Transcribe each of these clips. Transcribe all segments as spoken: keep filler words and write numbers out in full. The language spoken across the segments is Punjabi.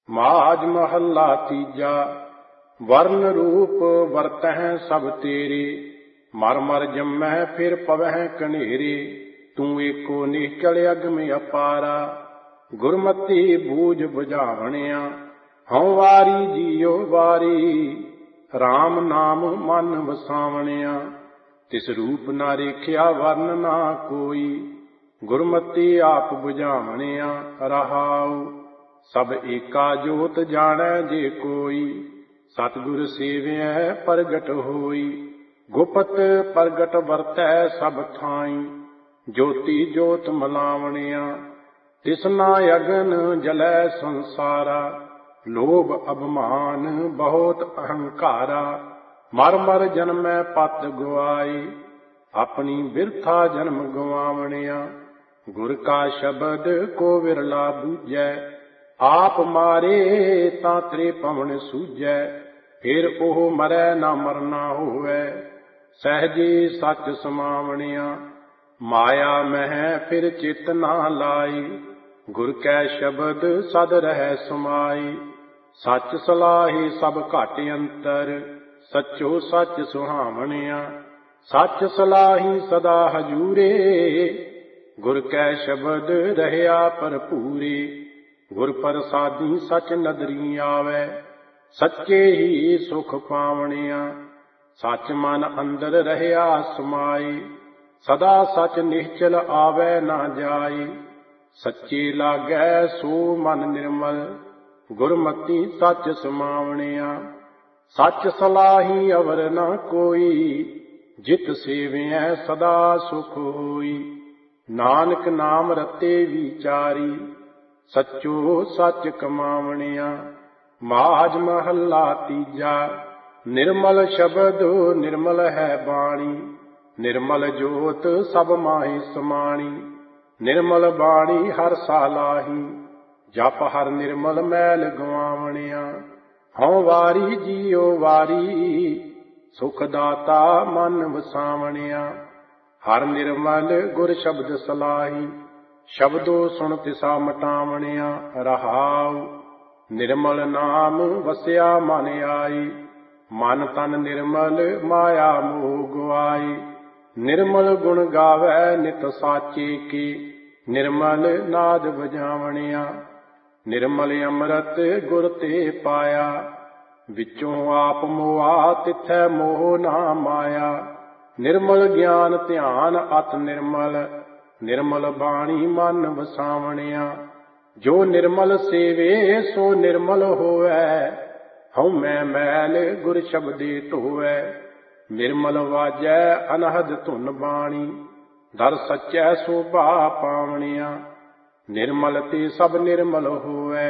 ਮਾਜ ਮਹੱਲਾ ਤੀਜਾ। ਵਰਨ ਰੂਪ ਵਰਤਹਿ ਸਭ ਤੇਰੇ, ਮਰ ਮਰ ਜੰਮਹਿ ਫਿਰ ਪਵਹਿ ਕਨੇਰੇ। ਤੂੰ ਏਕੋ ਨਿਸ਼ਚਲ ਅਗਮ ਅਪਾਰਾ, ਗੁਰਮਤੀ ਬੂਝ ਬੁਝਾਵਣਿਆ। ਹਉ ਵਾਰੀ ਜੀਉ ਵਾਰੀ, ਰਾਮ ਨਾਮ ਮਨ ਵਸਾਵਣਿਆ। ਤਿਸ ਰੂਪ ਨਾ ਰੇਖਿਆ ਵਰਨ ਨਾ ਕੋਈ, ਗੁਰਮਤੀ ਆਪ ਬੁਝਾਵਣਿਆ। ਰਹਾਉ ਸਭ ਏਕਾ ਜੋਤ ਜਾਣੈ ਜੇ ਕੋਈ, ਸਤਿਗੁਰ ਸੇਵਿਐ ਪ੍ਰਗਟ ਹੋਈ। ਗੁਪਤ ਪ੍ਰਗਟ ਵਰਤੈ ਸਭ ਥਾਈ, ਜੋਤੀ ਜੋਤ ਮਲਾਵਣਿਆ। ਤਿਸਨਾ ਅਗਨ ਜਲੈ ਸੰਸਾਰਾ, ਲੋਭ ਅਭਿਮਾਨ ਬਹੁਤ ਅਹੰਕਾਰਾ। ਮਰ ਮਰ ਜਨਮੈ ਪਤ ਗੁਆਈ, ਆਪਣੀ ਬਿਰਥਾ ਜਨਮ ਗਵਾਵਣਿਆ। ਗੁਰ ਕਾ ਸ਼ਬਦ ਕੋ ਵਿਰਲਾ ਬੂਝੈ, ਆਪ ਮਾਰੇ ਤਾਂ ਤ੍ਰੇ ਪਵਨ ਸੂਝੈ। ਫਿਰ ਉਹ ਮਰੈ ਨਾ ਮਰਨਾ ਹੋਵੈ, ਸਹਿਜੇ ਸੱਚ ਸਮਾਵਣਿਆ। ਮਾਇਆ ਮਹਿ ਫਿਰ ਚਿਤ ਨਾ ਲਾਈ, ਗੁਰ ਕੈ ਸ਼ਬਦ ਸਦ ਰਹਿ ਸਮਾਈ। ਸੱਚ ਸਲਾਹੀ ਸਭ ਘਟ ਅੰਤਰ, ਸੱਚੋ ਸੱਚ ਸੁਹਾਵਣਿਆ। ਸੱਚ ਸਲਾਹੀ ਸਦਾ ਹਜੂਰੇ, ਗੁਰ ਕੈ ਸ਼ਬਦ ਰਹਿਆ ਭਰਪੂਰੇ। ਗੁਰ ਪ੍ਰਸਾਦੀ ਸਚ ਨਦਰੀ ਆਵੈ, ਸੱਚੇ ਹੀ ਸੁਖ ਪਾਵਣਿਆ। ਸੱਚ ਮਨ ਅੰਦਰ ਰਹਿਆ ਸਮਾਈ, ਸਦਾ ਸਚ ਨਿਸ਼ਚਲ ਆਵੈ ਨਾ ਜਾਈ। ਸੱਚੇ ਲਾਗੈ ਸੋ ਮਨ ਨਿਰਮਲ, ਗੁਰਮਤੀ ਸੱਚ ਸਮਾਵਣਿਆ। ਸੱਚ ਸਲਾਹੀ ਅਵਰ ਨਾ ਕੋਈ, ਜਿਤ ਸੇਵਿਐ ਸਦਾ ਸੁਖ ਹੋਈ। ਨਾਨਕ ਨਾਮ ਰਤੇ ਵਿਚਾਰੀ, ਸੱਚੋ ਸੱਚ ਕਮਾਵਣਿਆ। ਮਾਜ ਮਹੱਲਾ ਤੀਜਾ। ਨਿਰਮਲ ਸ਼ਬਦ ਨਿਰਮਲ ਹੈ ਬਾਣੀ, ਨਿਰਮਲ ਜੋਤ ਸਭ ਮਾਹੀ ਸਮਾਣੀ। ਨਿਰਮਲ ਬਾਣੀ ਹਰ ਸਾਲਾਹੀ, ਜਪ ਹਰ ਨਿਰਮਲ ਮੈਲ ਗਵਾਵਣਿਆ। ਹਉ ਵਾਰੀ ਜੀਉ ਵਾਰੀ, ਸੁਖ ਦਾਤਾ ਮਨ ਵਸਾਵਣਿਆ। ਹਰ ਨਿਰਮਲ ਗੁਰ ਸ਼ਬਦ ਸਲਾਹੀ, ਸ਼ਬਦੋ ਸੁਣ ਤਿਸਾ ਮਟਾਵਣਿਆ। ਰਹਾਉ ਨਿਰਮਲ ਨਾਮ ਵਸਿਆ ਮਨ ਆਈ, ਮਨ ਤਨ ਨਿਰਮਲ ਮਾਇਆ ਮੋਹ ਗਵਾਈ। ਨਿਰਮਲ ਗੁਣ ਗਾਵੈ ਨਿਤ ਸਾਚੇ ਕੀ, ਨਿਰਮਲ ਨਾਦ ਵਜਾਵਣਿਆ। ਨਿਰਮਲ ਅੰਮ੍ਰਿਤ ਗੁਰ ਤੇ ਪਾਇਆ, ਵਿੱਚੋਂ ਆਪ ਮੋਆ ਤਿਥੈ ਮੋਹ ਨਾ ਮਾਇਆ। ਨਿਰਮਲ ਗਿਆਨ ਧਿਆਨ ਅਤ ਨਿਰਮਲ, ਨਿਰਮਲ ਬਾਣੀ ਮਨ ਵਸਾਵਣਿਆ। ਜੋ ਨਿਰਮਲ ਸੇਵੇ ਸੋ ਨਿਰਮਲ ਹੋਵੈ, ਹਉ ਮੈਂ ਮੈਲ ਗੁਰ ਸ਼ਬਦੇ ਧੋਵੈ। ਨਿਰਮਲ ਵਾਜੈ ਅਨਹਦ ਧੁਨ ਬਾਣੀ, ਦਰ ਸੱਚੈ ਸੋਭਾ ਪਾਵਣਿਆ। ਨਿਰਮਲ ਤੇ ਸਭ ਨਿਰਮਲ ਹੋਵੈ,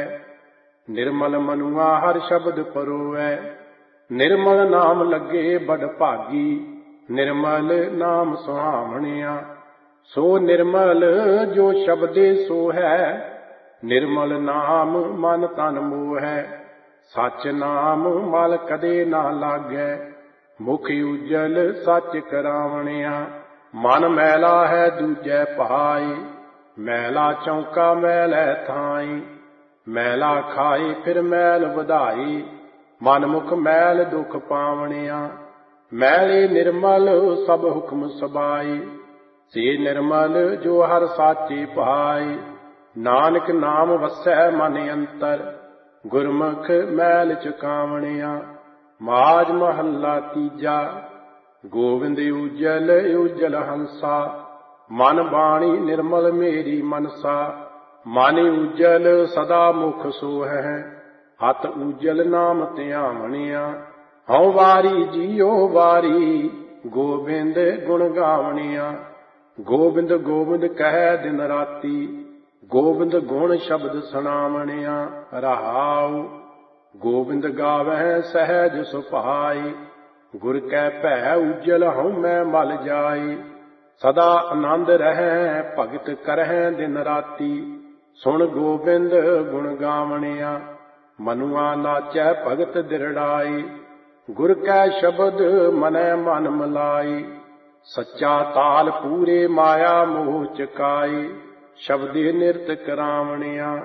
ਨਿਰਮਲ ਮਨੁਆ ਹਰ ਸ਼ਬਦ ਪਰੋਵੈ। ਨਿਰਮਲ ਨਾਮ ਲੱਗੇ ਬੜ ਭਾਗੀ, ਨਿਰਮਲ ਨਾਮ ਸੁਹਾਵਣਿਆ। ਸੋ ਨਿਰਮਲ ਜੋ ਸ਼ਬਦੇ ਸੋ ਹੈ, ਨਿਰਮਲ ਨਾਮ ਮਨ ਤਨ ਮੋਹੈ। ਸੱਚ ਨਾਮ ਮਲ ਕਦੇ ਨਾ ਲਾਗੈ, ਮੁਖ ਉਜਲ ਸੱਚ ਕਰਾਵਣਿਆ। ਮਨ ਮੈਲਾ ਹੈ ਦੂਜੈ ਭਾਈ, ਮੈਲਾ ਚੌਂਕਾ ਮੈਲੈ ਥਾਈ। ਮੈਲਾ ਖਾਈ ਫਿਰ ਮੈਲ ਵਧਾਈ, ਮਨ ਮੁਖ ਮੈਲ ਦੁਖ ਪਾਵਣਿਆ। ਮੈਲੇ ਨਿਰਮਲ ਸਭ ਹੁਕਮ ਸਬਾਈ, ਸੇ ਨਿਰਮਲ ਜੋ ਹਰ ਸਾਚੇ ਭਾਈ। ਨਾਨਕ ਨਾਮ ਵਸੈ ਮਨ ਅੰਤਰ, ਗੁਰਮੁਖ ਮੈਲ ਚੁਕਾਵਣਿਆ। ਮਾਜ ਮਹੱਲਾ ਤੀਜਾ। ਗੋਵਿੰਦ ਉਜਲ ਉਜਲ ਹੰਸਾ, ਮਨ ਬਾਣੀ ਨਿਰਮਲ ਮੇਰੀ ਮਨਸਾ। ਮਨ ਉਜਲ ਸਦਾ ਮੁਖ ਸੋਹੈ, ਹੱਥ ਉਜਲ ਨਾਮ ਧਿਆਵਣਿਆ। ਹਉ ਵਾਰੀ ਜੀਉ ਵਾਰੀ, ਗੋਬਿੰਦ ਗੁਣ ਗਾਵਣਿਆ। ਗੋਬਿੰਦ ਗੋਬਿੰਦ ਕਹਿ ਦਿਨ ਰਾਤੀ, ਗੋਬਿੰਦ ਗੁਣ ਸ਼ਬਦ ਸੁਣਾਵਣਿਆ। ਰਹਾਉ ਗੋਬਿੰਦ ਗਾਵਹਿ ਸਹਿਜ ਸੁਭਾਈ, ਗੁਰ ਕੈ ਭੈ ਉਜਲ ਹਉ ਮੈਂ ਮਲ ਜਾਈ। ਸਦਾ ਆਨੰਦ ਰਹਿ ਭਗਤ ਕਰਹਿ ਦਿਨ ਰਾਤੀ, ਸੁਣ ਗੋਬਿੰਦ ਗੁਣ ਗਾਵਣਿਆ। ਮਨੁਆ ਨਾਚੈ ਭਗਤ ਦਿਰੜਾਈ, ਗੁਰ ਕੈ ਸ਼ਬਦ ਮਨੈ ਮਨ ਮਲਾਈ। ਸੱਚਾ ਤਾਲ ਪੂਰੇ ਮਾਇਆ ਮੋਹ ਚਕਾਈ, ਸ਼ਬਦੇ ਨਿਰਤ ਕਰਾਵਣਿਆ।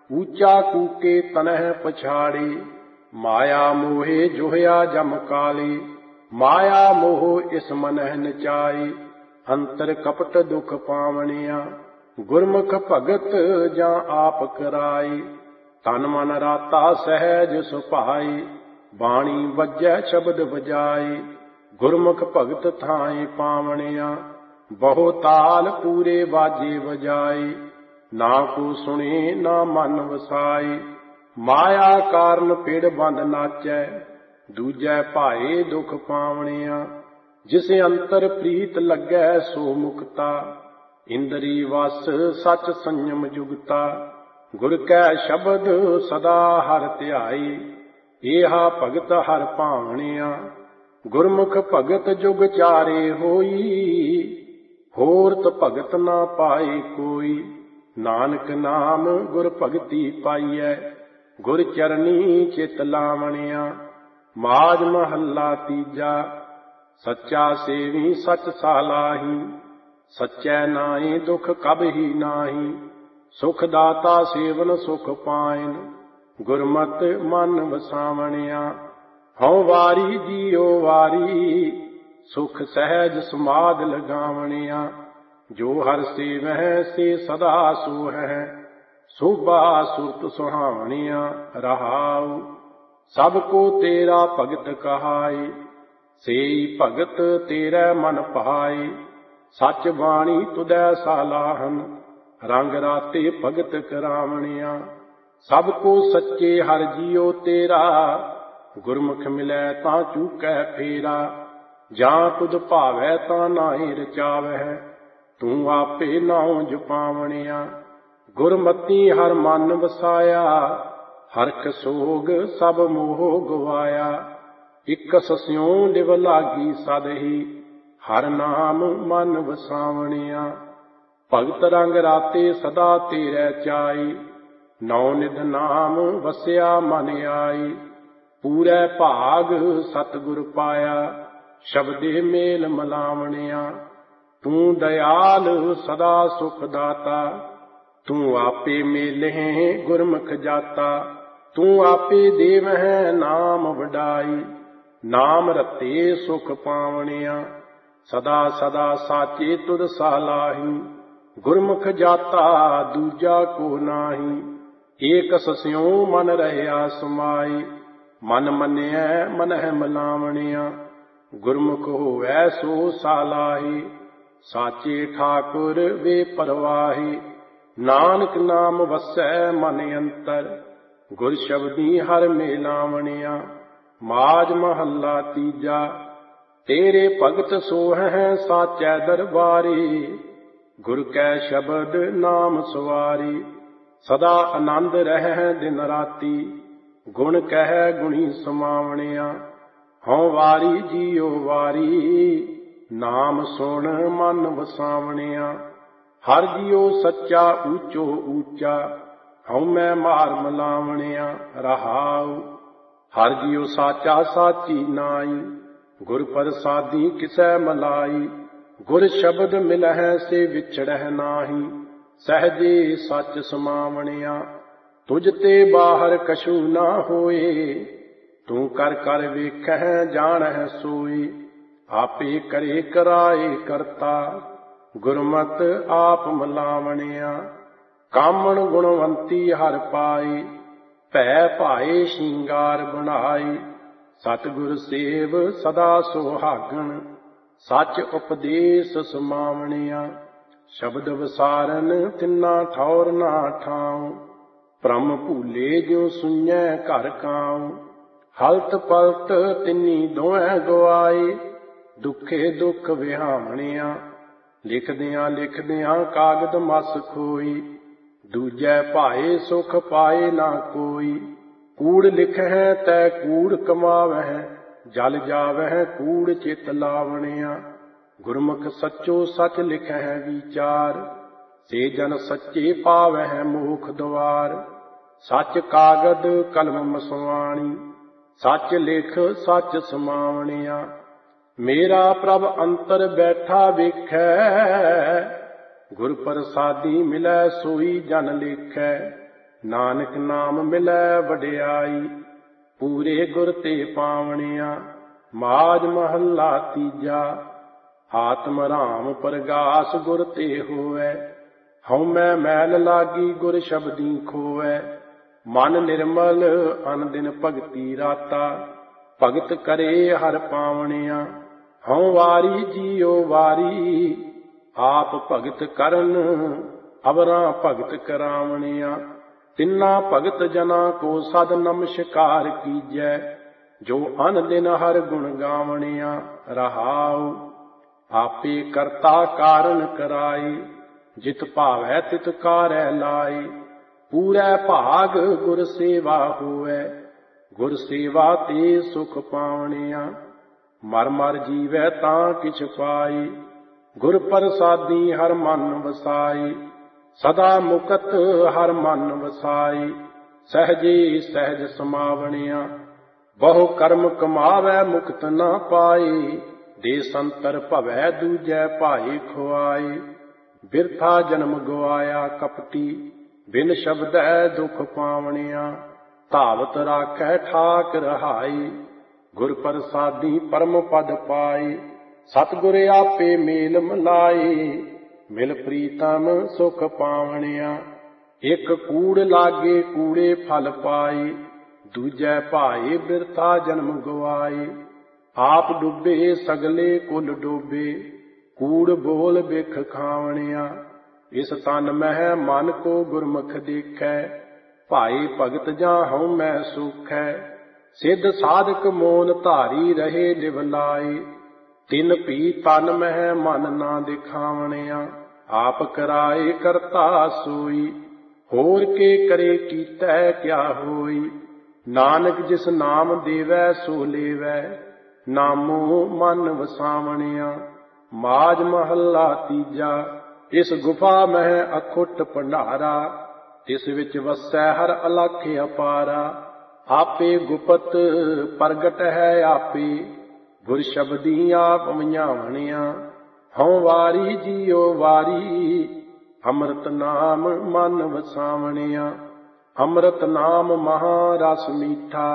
ਊਚਾ ਕੂਕੇ ਤਨਹਿ ਪਛਾੜੇ, ਮਾਇਆ ਮੋਹੇ ਜੋਹਿਆ ਜਮ ਕਾਲੇ। ਮਾਇਆ ਮੋਹ ਇਸ ਮਨਹਿ ਨਚਾਏ, ਅੰਤਰ ਕਪਟ ਦੁਖ ਪਾਵਣਿਆ। ਗੁਰਮੁਖ ਭਗਤ ਜਾਂ ਆਪ ਕਰਾਏ, ਤਨ ਮਨ ਰਾਤਾ ਸਹਿਜ ਸੁਭਾਏ। ਬਾਣੀ ਵੱਜੈ ਸ਼ਬਦ ਵਜਾਏ, ਗੁਰਮੁਖ ਭਗਤ ਥਾਏ ਪਾਵਣਿਆ। ਬਹੁ ਤਾਲ ਪੂਰੇ ਬਾਜੇ ਵਜਾਏ, ਨਾ ਕੋ ਸੁਣੇ ਨਾ ਮਨ ਵਸਾਏ। ਮਾਇਆ ਕਾਰਨ ਪਿੜ ਬੰਦ ਨਾਚੈ, ਦੂਜੈ ਭਾਏ ਦੁਖ ਪਾਵਣਿਆ। ਜਿਸ ਅੰਤਰ ਪ੍ਰੀਤ ਲੱਗੈ ਸੋ ਮੁਕਤਾ, ਇੰਦਰੀ ਵਸ ਸਚ ਸੰਯਮ ਜੁਗਤਾ। ਗੁਰ ਕੈ ਸ਼ਬਦ ਸਦਾ ਹਰਿ ਧਿਆਈ, ਏਹਾ ਭਗਤ ਹਰਿ ਭਾਵਣਿਆ। ਗੁਰਮੁਖ ਭਗਤ ਜੁਗ ਚਾਰੇ ਹੋਈ, ਹੋਰਤ ਭਗਤ ਨਾ ਪਾਏ ਕੋਈ। ਨਾਨਕ ਨਾਮ ਗੁਰ ਭਗਤੀ ਪਾਈਐ, ਗੁਰ ਚਰਨੀ ਚਿਤ ਲਾਵਣਿਆ। ਮਾਝ ਮਹੱਲਾ ਤੀਜਾ। ਸੱਚਾ ਸੇਵੀ ਸਚ ਸਾਲਾਹੀ, ਸਚੈ ਨਾਹੀ ਦੁਖ ਕਬਹੀ ਨਾਹੀ। ਸੁਖ ਦਾਤਾ ਸੇਵਨ ਸੁਖ ਪਾਇਨ, ਗੁਰਮਤਿ ਮਨ ਵਸਾਵਣਿਆ। ਹਉ ਵਾਰੀ ਜੀਉ ਵਾਰੀ, ਸੁਖ ਸਹਿਜ ਸਮਾਧ ਲਗਾਵਣਿਆ। ਜੋ ਹਰਿ ਸੇਵਹਿ ਸੇ ਸਦਾ ਸੋਹੈ, ਸੋਭਾ ਸੁਰਤ ਸੁਹਾਵਣਿਆ। ਰਹਾਉ ਸਭ ਕੋ ਤੇਰਾ ਭਗਤ ਕਹਾਏ, ਸੇਈ ਭਗਤ ਤੇਰੇ ਮਨ ਭਾਏ। ਸਚ ਬਾਣੀ ਤੁਧੈ ਸਾਲਾਹਨ, ਰੰਗ ਰਾਤੇ ਭਗਤ ਕਰਾਵਣਿਆ। ਸਭ ਕੋ ਸੱਚੇ ਹਰਿ ਜੀਉ ਤੇਰਾ, ਗੁਰਮੁਖ ਮਿਲੈ ਤਾਂ ਚੂਕੈ ਫੇਰਾ। ਜਾਂ ਤੁਧ ਭਾਵੈ ਤਾਂ ਨਾਹੀ ਰਚਾਵਹਿ, ਤੂੰ ਆਪੇ ਨਾਉ ਜਪਾਵਣਿਆ। ਗੁਰਮਤੀ ਹਰ ਮਨ ਵਸਾਇਆ, ਹਰਖ ਸੋਗ ਸਭ ਮੋਹ ਗਵਾਇਆ। ਇਕਸ ਸਿਉ ਲਿਵ ਲਾਗੀ ਸਦਹੀ, ਹਰ ਨਾਮ ਮਨ ਵਸਾਵਣਿਆ। ਭਗਤ ਰੰਗ ਰਾਤੇ ਸਦਾ ਤੇਰੇ ਚਾਈ, ਨੌ ਨਿਧ ਨਾਮ ਵਸਿਆ ਮਨ ਆਈ। ਪੂਰੇ ਭਾਗ ਸਤਿਗੁਰ ਪਾਇਆ, ਸ਼ਬਦੇ ਮੇਲ ਮਲਾਵਣਿਆ। ਤੂੰ ਦਇਆਲ ਸਦਾ ਸੁਖ ਦਾਤਾ, ਤੂੰ ਆਪੇ ਮੇਲਹਿ ਗੁਰਮੁਖ ਜਾਤਾ। ਤੂੰ ਆਪੇ ਦੇਵਹਿ ਨਾਮ ਵਡਾਈ, ਨਾਮ ਰਤੇ ਸੁਖ ਪਾਵਣਿਆ। ਸਦਾ ਸਦਾ ਸਾਚੇ ਤੁਧ ਸਾਲਾਹੀ, ਗੁਰਮੁਖ ਜਾਤਾ ਦੂਜਾ ਕੋ ਨਾਹੀ। ਏਕ ਸਸਿਉ ਮਨ ਰਹਿਆ ਸਮਾਈ, ਮਨ ਮੰਨਿਐ ਮਨਹਿ ਮਲਾਵਣਿਆ। ਗੁਰਮੁਖ ਹੋਵੈ ਸੋ ਸਾਲਾਹੀ, ਸਾਚੇ ਠਾਕੁਰ ਵੇ ਪਰਵਾਹੀ। ਨਾਨਕ ਨਾਮ ਵਸੈ ਮਨ ਅੰਤਰ, ਗੁਰ ਸ਼ਬਦੀ ਹਰਿ ਮੇਲਾਵਣਿਆ। ਮਾਝ ਮਹੱਲਾ ਤੀਜਾ। ਤੇਰੇ ਭਗਤ ਸੋਹੈ ਸਾਚੈ ਦਰਬਾਰੀ, ਗੁਰ ਕੈ ਸ਼ਬਦ ਨਾਮ ਸਵਾਰੀ। ਸਦਾ ਆਨੰਦ ਰਹਿ ਦਿਨ ਰਾਤੀ, ਗੁਣ ਕਹਿ ਗੁਣੀ ਸਮਾਵਣਿਆ। ਹਉ ਵਾਰੀ ਜੀਉ ਵਾਰੀ, ਨਾਮ ਸੁਣ ਮਨ ਵਸਾਵਣਿਆ। ਹਰ ਜੀਉ ਸੱਚਾ ਊਚੋ ਊਚਾ, ਹਉ ਮੈਂ ਮਾਰ ਮਲਾਵਣਿਆ। ਰਹਾਉ ਹਰ ਜੀਉ ਸਾਚਾ ਸਾਚੀ ਨਾਈ, ਗੁਰ ਪ੍ਰਸਾਦੀ ਕਿਸੈ ਮਲਾਈ। ਗੁਰ ਸ਼ਬਦ ਮਿਲਹਿ ਸੇ ਵਿਛੜਹਿ ਨਾਹੀ, ਸਹਜੇ ਸੱਚ ਸਮਾਵਣਿਆ। ਤੁਝ ਤੇ ਬਾਹਰ ਕਛੂ ਨਾ ਹੋਏ, ਤੂੰ ਕਰ ਕਰ ਵੇਖਹਿ ਜਾਣਹਿ ਸੋਈ। ਆਪੇ ਕਰੇ ਕਰਾਏ ਕਰਤਾ, ਗੁਰਮਤਿ ਆਪ ਮਲਾਵਣਿਆ। ਕਾਮਣ ਗੁਣਵੰਤੀ ਹਰਿ ਪਾਈ, ਭੈ ਭਾਏ ਸ਼ਿੰਗਾਰ ਬਣਾਈ। ਸਤਿਗੁਰ ਸੇਵ ਸਦਾ ਸੁਹਾਗਣ, ਸੱਚ ਉਪਦੇਸ ਸਮਾਵਣਿਆ। ਸ਼ਬਦ ਵਿਸਾਰਨ ਤਿੰਨਾ ਠੌਰ ਨਾ ਠਾਉ, ਭ੍ਰਮ ਭੂਲੇ ਜਿਉ ਸੁਣੈ ਘਰ ਕਾਉ। ਹਲਤ ਪਲਤ ਤਿੰਨੀ ਦੋਹੈ ਗਵਾਏ, ਦੁਖੇ ਦੁਖ ਵਿਹਾਵਣਿਆ। ਲਿਖਦਿਆਂ ਲਿਖਦਿਆਂ ਕਾਗਦ ਮਸ ਖੋਈ, ਦੂਜੈ ਭਾਏ ਸੁਖ ਪਾਏ ਨਾ ਕੋਈ। ਕੂੜ ਲਿਖਹਿ ਤੈ ਕੂੜ ਕਮਾਵਹਿ, ਜਲ ਜਾਵਹਿ ਕੂੜ ਚਿਤ ਲਾਵਣਿਆ। ਗੁਰਮੁਖ ਸੱਚੋ ਸਚ ਲਿਖਹਿ ਵਿਚਾਰ, ਸੇ ਜਨ ਸੱਚੇ ਪਾਵਹਿ ਮੋਖ ਦੁਆਰ। ਸੱਚ ਕਾਗਦ ਕਲਮ ਮਸਵਾਣੀ, ਸੱਚ ਲਿਖ ਸੱਚ ਸਮਾਵਣਿਆ। ਮੇਰਾ ਪ੍ਰਭ ਅੰਤਰ ਬੈਠਾ ਵੇਖੈ, ਗੁਰ ਪ੍ਰਸਾਦੀ ਮਿਲੈ ਸੋਈ ਜਨ ਲੇਖੈ। ਨਾਨਕ ਨਾਮ ਮਿਲੈ ਵਡਿਆਈ। ਪੂਰੇ ਗੁਰ ਤੇ ਪਾਵਣਿਆ ਮਾਜ ਮਹੱਲਾ ਤੀਜਾ। ਆਤਮ ਰਾਮ ਪ੍ਰਗਾਸ ਗੁਰ ਤੇ ਹੋਵੈ, ਹਉਮੈ ਮੈਲ ਲਾਗੀ ਗੁਰ ਸ਼ਬਦੀ ਖੋਵੈ। ਮਨ ਨਿਰਮਲ ਅਨ ਦਿਨ ਭਗਤੀ ਰਾਤਾ, ਭਗਤ ਕਰੇ ਹਰ ਪਾਵਣਿਆ। ਹਉ ਵਾਰੀ ਜੀਉ ਵਾਰੀ, ਆਪ ਭਗਤ ਕਰਨ ਅਵਰਾਂ ਭਗਤ ਕਰਾਵਣਿਆ। ਤਿੰਨਾ ਭਗਤ ਜਨਾ ਕੋ ਸਦ ਨਮਸਕਾਰ ਕੀਜੈ, ਜੋ ਅਨ ਦਿਨ ਹਰ ਗੁਣ ਗਾਵਣਿਆ। ਰਹਾਉ ਆਪੇ ਕਰਤਾ ਕਾਰਨ ਕਰਾਈ, ਜਿਤ ਭਾਵੈ ਤਿਤ ਕਾਰੈ ਲਾਈ। ਪੂਰੈ ਭਾਗ ਗੁਰ ਸੇਵਾ ਹੋਵੈ, ਗੁਰ ਸੇਵਾ ਤੇ ਸੁਖ ਪਾਵਣਿਆ। ਮਰ ਮਰ ਜੀਵੈ ਤਾਂ ਕਿਛ ਪਾਈ, ਗੁਰ ਪ੍ਰਸਾਦੀ ਹਰ ਮਨ ਵਸਾਈ। ਸਦਾ ਮੁਕਤ ਹਰ ਮਨ ਵਸਾਈ, ਸਹਿਜੇ ਸਹਿਜ ਸਮਾਵਣਿਆ। ਬਹੁ ਕਰਮ ਕਮਾਵੈ ਮੁਕਤ ਨਾ ਪਾਈ, ਦੇ ਸੰਤਰ ਭਵੈ ਦੂਜੈ ਭਾਈ ਖੁਆਈ। ਬਿਰਥਾ ਜਨਮ ਗਵਾਇਆ ਕਪਟੀ, ਬਿਨ ਸ਼ਬਦੈ ਦੁਖ ਪਾਵਣਿਆ। ਧਾਵਤ ਰਾਖੈ ਠਾਕ ਰਹਾਈ, ਗੁਰ ਪ੍ਰਸਾਦੀ ਪਰਮ ਪਦ ਪਾਈ। ਸਤਿਗੁਰ ਆਪੇ ਮੇਲ ਮਲਾਈ, ਮਿਲ ਪ੍ਰੀਤਮ ਸੁਖ ਪਾਵਣਿਆ। ਇੱਕ ਕੂੜ ਲਾਗੇ ਕੂੜੇ ਫਲ ਪਾਈ, ਦੂਜੈ ਭਾਈ ਬਿਰਥਾ ਜਨਮ ਗਵਾਈ। ਆਪ ਡੁੱਬੇ ਸਗਲੇ ਕੁਲ ਡੋਬੇ, ਕੂੜ ਬੋਲ ਬਿਖ ਖਾਵਣਿਆ। ਇਸ ਤਨ ਮਹਿ ਮਨ ਕੋ ਗੁਰਮੁਖ ਦੇਖੈ, ਭਾਈ ਭਗਤ ਜਾਂ ਹਉ ਮੈਂ ਸੁਖੈ। ਸਿੱਧ ਸਾਧਕ ਮੋਨ ਧਾਰੀ ਰਹੇ ਲਿਵ ਲਾਈ, ਤਿਨ ਭੀ ਤਨ ਮਹਿ ਮਨ ਨਾ ਦਿਖਾਵਣਿਆ। ਆਪ ਕਰਾਏ ਕਰਤਾ ਸੋਈ, ਹੋਰ ਕੇ ਕਰੇ ਕੀਤੈ ਕਿਆ ਹੋਈ। ਨਾਨਕ ਜਿਸ ਨਾਮ ਦੇਵੈ ਸੋ ਲੇਵੈ, ਨਾਮੋ ਮਨ ਵਸਾਵਣਿਆ। ਮਾਜ ਮਹੱਲਾ ਤੀਜਾ। ਇਸ ਗੁਫਾ ਮਹਿ ਅਖੁੱਟ ਭੰਡਾਰਾ, ਇਸ ਵਿੱਚ ਵਸੈ ਹਰ ਅਲਖ ਅਪਾਰਾ। ਆਪੇ ਗੁਪਤ ਪ੍ਰਗਟ ਹੈ ਆਪੇ, ਗੁਰ ਸ਼ਬਦੀ ਆਪ ਵਣਿਆ। ਹਉ ਵਾਰੀ ਜੀਉ ਵਾਰੀ, ਅੰਮ੍ਰਿਤ ਨਾਮ ਮਨ ਵਸਾਵਣਿਆ। ਅੰਮ੍ਰਿਤ ਨਾਮ ਮਹਾ ਰਸ ਮੀਠਾ,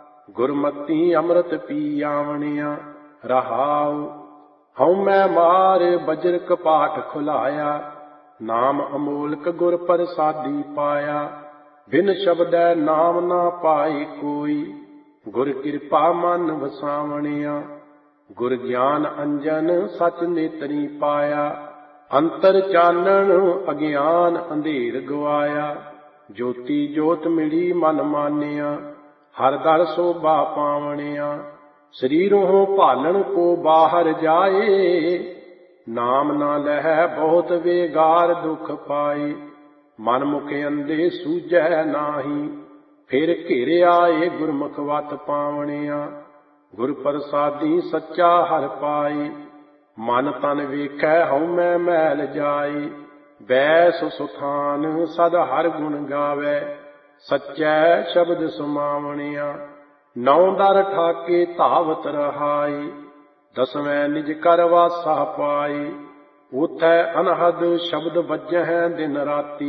ਗੁਰਮਤੀ ਅੰਮ੍ਰਿਤ ਪੀ ਆਵਣਿਆ। ਰਹਾਉ ਹਉ ਮੈਂ ਮਾਰ ਬਜਰ ਕਪਾਟ ਖੁਲਾਇਆ, ਨਾਮ ਅਮੋਲਕ ਗੁਰ ਪ੍ਰਸਾਦੀ ਪਾਇਆ। ਬਿਨ ਸ਼ਬਦੈ ਨਾਮ ਨਾ ਪਾਈ ਕੋਈ, ਗੁਰ ਕਿਰਪਾ ਮਨ ਵਸਾਵਣਿਆ। ਗੁਰ ਗਿਆਨ ਅੰਜਨ ਸਚ ਨੇਤਰੀ ਪਾਇਆ, ਅੰਤਰ ਚਾਨਣ ਅਗਿਆਨ ਅੰਧੇਰ ਗਵਾਇਆ। ਜੋਤੀ ਜੋਤ ਮਿਲੀ ਮਨ ਮਾਨਿਆ, ਹਰ ਦਰ ਸੋਭਾ ਪਾਵਣਿਆ। ਸਰੀਰੋਂ ਭਾਲਣ ਕੋ ਬਾਹਰ ਜਾਏ, ਨਾਮ ਨਾ ਲਹੈ ਬਹੁਤ ਵੇਗਾਰ ਦੁਖ ਪਾਈ। ਮਨ ਮੁਖ ਅੰਧੇ ਸੂਝੈ ਨਾਹੀ, ਫਿਰ ਘੇਰਿਆ ਏ ਗੁਰਮੁਖ ਵਤ ਪਾਵਣਿਆ। ਗੁਰ ਪ੍ਰਸਾਦੀ ਸੱਚਾ ਹਰਿ ਪਾਈ, ਮਨ ਤਨ ਵੇਖੈ ਹਉਮੈ ਮੈਲ ਜਾਈ। ਬੈਸ ਸੁਥਾਨ ਸਦ ਹਰ ਗੁਣ ਗਾਵੈ, ਸੱਚੈ ਸ਼ਬਦ ਸਮਾਵਣਿਆ। ਨੌ ਦਰ ਠਾਕੇ ਧਾਵਤ ਰਹਾਈ, ਦਸਵੇਂ ਨਿਜ ਕਰ ਵਾਸਾ ਪਾਈ। ਉਥੈ ਅਨਹਦ ਸ਼ਬਦ ਵੱਜਹਿ ਦਿਨ ਰਾਤੀ,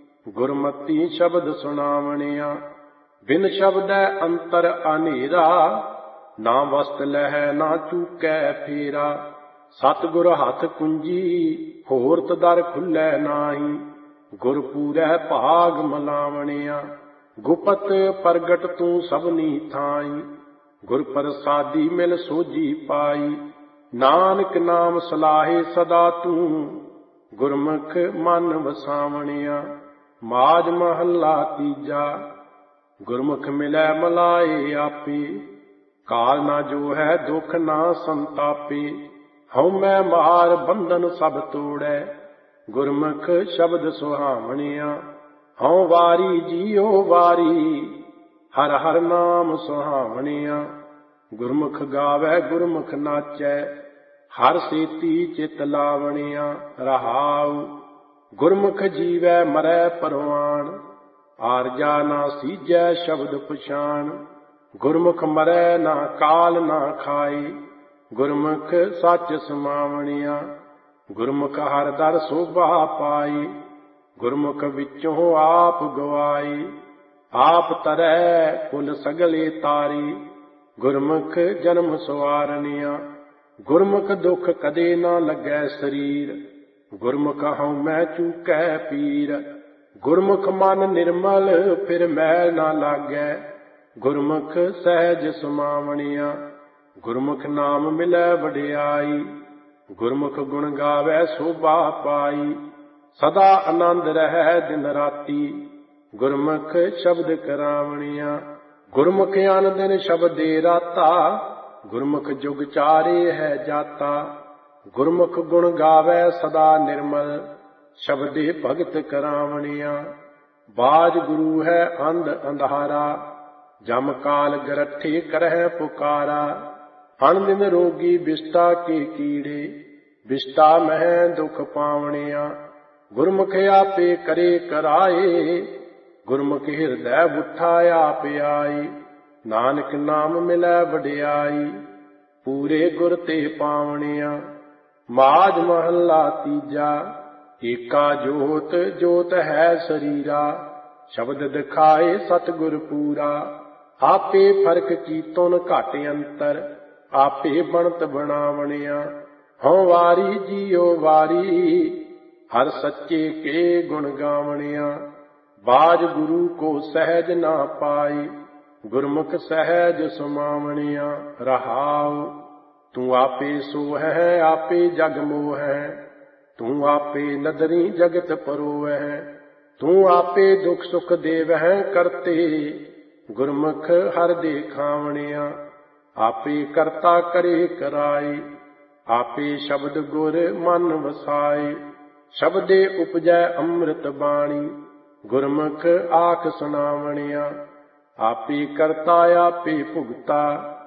ਗੁਰਮਤੀ ਸ਼ਬਦ ਸੁਣਾਵਣਿਆ। ਬਿਨ ਸ਼ਬਦੈ ਅੰਤਰ ਅਨੇਰਾ, ਨਾ ਵਸਤ ਲਹੈ ਨਾ ਚੂਕੈ ਫੇਰਾ। ਸਤਿਗੁਰ ਹੱਥ ਕੁੰਜੀ ਹੋਰਤ ਦਰ ਖੁੱਲੈ ਨਾਹੀ, ਗੁਰ ਪੂਰੈ ਭਾਗ ਮਲਾਵਣਿਆ। ਗੁਪਤ ਪ੍ਰਗਟ ਤੂੰ ਸਭਨੀ ਥਾਈ, ਗੁਰ ਪ੍ਰਸਾਦੀ ਮਿਲ ਸੋਝੀ ਪਾਈ। ਨਾਨਕ ਨਾਮ ਸਲਾਹੇ ਸਦਾ ਤੂੰ, ਗੁਰਮੁਖ ਮਨ ਵਸਾਵਣਿਆ। ਮਾਜ ਮਹੱਲਾ ਤੀਜਾ। ਗੁਰਮੁਖ ਮਿਲੈ ਮਲਾਏ ਆਪੇ, ਕਾਲ ਨਾ ਜੋ ਹੈ ਦੁਖ ਨਾ ਸੰਤਾਪੇ। ਹਉਮੈ ਮਾਰ ਬੰਧਨ ਸਭ ਤੋੜੈ, ਗੁਰਮੁਖ ਸ਼ਬਦ ਸੁਹਾਵਣਿਆ। ਹਉ ਵਾਰੀ ਜੀਉ ਵਾਰੀ, ਹਰ ਹਰ ਨਾਮ ਸੁਹਾਵਣਿਆ। ਗੁਰਮੁਖ ਗਾਵੈ ਗੁਰਮੁਖ ਨਾਚੈ, ਹਰ ਸੇਤੀ ਚਿਤ ਲਾਵਣਿਆ। ਰਹਾਉ ਗੁਰਮੁਖ ਜੀਵੈ ਮਰੈ ਪਰਵਾਣ, ਆਰਜਾ ਨਾ ਸੀਜੈ ਸ਼ਬਦ ਪਛਾਣ। ਗੁਰਮੁਖ ਮਰੈ ਨਾ ਕਾਲ ਨਾ ਖਾਈ, ਗੁਰਮੁਖ ਸੱਚ ਸਮਾਵਣਿਆ। ਗੁਰਮੁਖ ਹਰ ਦਰ ਸੋਭਾ ਪਾਈ, ਗੁਰਮੁਖ ਵਿੱਚੋਂ ਆਪ ਗਵਾਈ। ਆਪ ਤਰੈ ਕੁਲ ਸਗਲੇ ਤਾਰੀ, ਗੁਰਮੁਖ ਜਨਮ ਸਵਾਰਨੀਆ। ਗੁਰਮੁਖ ਦੁਖ ਕਦੇ ਨਾ ਲੱਗੈ ਸਰੀਰ, ਗੁਰਮੁਖ ਹਉਮੈ ਚੂਕੈ ਪੀਰ। ਗੁਰਮੁਖ ਮਨ ਨਿਰਮਲ ਫਿਰ ਮੈਲ ਨਾ ਲਾਗੈ, ਗੁਰਮੁਖ ਸਹਿਜ ਸਮਾਵਣੀਆ। ਗੁਰਮੁਖ ਨਾਮ ਮਿਲੈ ਵਡਿਆਈ, ਗੁਰਮੁਖ ਗੁਣ ਗਾਵੈ ਸੋਭਾ ਪਾਈ। ਸਦਾ ਆਨੰਦ ਰਹੈ ਦਿਨ ਰਾਤੀ, ਗੁਰਮੁਖ ਸ਼ਬਦ ਕਰਾਵਣੀਆ। ਗੁਰਮੁਖ ਅਨ ਦਿਨ ਸ਼ਬਦੇ ਰਾਤਾ, ਗੁਰਮੁਖ ਜੁਗ ਚਾਰੇ ਹੈ ਜਾਤਾ। ਗੁਰਮੁਖ ਗੁਣ ਗਾਵੈ ਸਦਾ ਨਿਰਮਲ, ਸ਼ਬਦੇ ਭਗਤ ਕਰਾਵਣੀਆ। ਬਾਜ ਗੁਰੂ ਹੈ ਅੰਧ ਅੰਧਾਰਾ, ਜਮ ਕਾਲ ਗਰਠੇ ਕਰਹਿ ਪੁਕਾਰਾ। ਅਣ ਦਿਨ ਰੋਗੀ ਬਿਸ਼ਟਾ ਕੇ ਕੀੜੇ, ਬਿਸ਼ਟਾ ਮਹਿ ਦੁਖ ਪਾਵਣੀਆ। ਗੁਰਮੁਖ ਆਪੇ ਕਰੇ ਕਰਾਏ, ਗੁਰਮੁਖ ਹਿਰਦੈ ਬੁੱਠਾ ਆਪ ਆਈ। ਨਾਨਕ ਨਾਮ ਮਿਲੈ ਵਡਿਆਈ, ਪੂਰੇ ਗੁਰ ਤੇ ਪਾਵਣੀਆ। ਮਾਝ ਮਹੱਲਾ ਤੀਜਾ। ਏਕਾ ਜੋਤ ਜੋਤ ਹੈ ਸਰੀਰਾ, ਸ਼ਬਦ ਦਿਖਾਏ ਸਤਿਗੁਰ ਪੂਰਾ। ਆਪੇ ਫਰਕ ਕੀਤੋਨ ਘਟ ਅੰਤਰ, ਆਪੇ ਬਣਤ ਬਣਾਵਣਿਆ। ਹਉ ਵਾਰੀ ਜੀਉ ਵਾਰੀ, ਹਰ ਸੱਚੇ ਕੇ ਗੁਣ ਗਾਵਣਿਆ। ਬਾਜ ਗੁਰੂ ਕੋ ਸਹਿਜ ਨਾ ਪਾਈ, ਗੁਰਮੁਖ ਸਹਿਜ ਸਮਾਵਣਿਆ। ਰਹਾਉ ਤੂੰ ਆਪੇ ਸੋ ਹੈ, ਆਪੇ ਜਗ ਮੋਹੈ। ਤੂੰ ਆਪੇ ਨਦਰੀ ਜਗਤ ਪਰੋਵਹਿ, ਤੂੰ ਆਪੇ ਦੁਖ ਸੁਖ ਦੇਵਹਿ ਕਰਤੇ। ਗੁਰਮੁਖ ਹਰ ਦੇ ਖਾਵਣਿਆ, ਆਪੇ ਕਰਤਾ ਕਰੇ ਕਰਾਈ। ਆਪੇ ਸ਼ਬਦ ਗੁਰ ਮਨ ਵਸਾਏ, ਸ਼ਬਦੇ ਉਪਜੈ ਅੰਮ੍ਰਿਤ ਬਾਣੀ। ਗੁਰਮੁਖ ਆਖ ਸੁਣਾਵਣਿਆ, ਆਪੇ ਕਰਤਾ ਆਪੇ ਭੁਗਤਾ।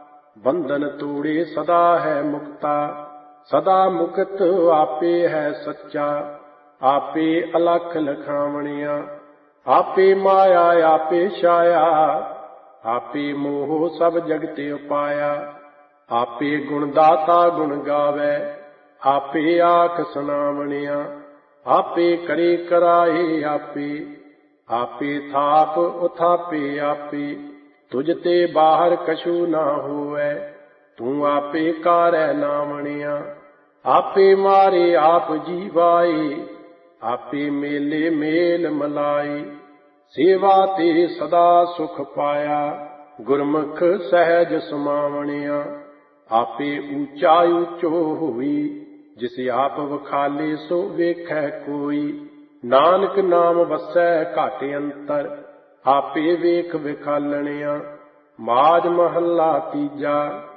ਬੰਧਨ ਤੋੜੇ ਸਦਾ ਹੈ ਮੁਕਤਾ, ਸਦਾ ਮੁਕਤ ਆਪੇ ਹੈ ਸੱਚਾ। ਆਪੇ ਅਲਖ ਲਖਾਵਣਿਆ, ਆਪੇ ਮਾਇਆ ਆਪੇ ਛਾਇਆ। ਆਪੇ ਮੋਹ ਸਭ ਜਗਤ ਉਪਾਇਆ, ਆਪੇ ਗੁਣ ਦਾਤਾ ਗੁਣ ਗਾਵੈ। ਆਪੇ ਆਖ ਸੁਣਾਵਣਿਆ, ਆਪੇ ਕਰੇ ਕਰਾਏ ਆਪੇ। ਆਪੇ ਥਾਪ ਉਥਾਪੇ ਆਪੇ, ਤੁਝ ਤੇ ਬਾਹਰ ਕਛੂ ਨਾ ਹੋਵੈ। ਤੂੰ ਆਪੇ ਕਾਰੈ ਨਾਵਣਿਆ, ਆਪੇ ਮਾਰੇ ਆਪ ਜੀਵਾਏ। ਆਪੇ ਮੇਲੇ ਮੇਲ ਮਲਾਈ, ਸੇਵਾ ਤੇ ਸਦਾ ਸੁਖ ਪਾਇਆ। ਗੁਰਮੁਖ ਸਹਿਜ ਸਮਾਵਣਿਆ, ਆਪੇ ਊਚਾ ਊਚੋ ਹੋਈ। ਜਿਸ ਆਪ ਵਖਾਲੇ ਸੋ ਵੇਖੈ ਕੋਈ। ਨਾਨਕ ਨਾਮ ਵਸੈ ਘਟ ਅੰਤਰ, ਆਪੇ ਵੇਖ ਵਿਖਾਲਣਿਆ। ਮਾਝ ਮਹੱਲਾ ਤੀਜਾ।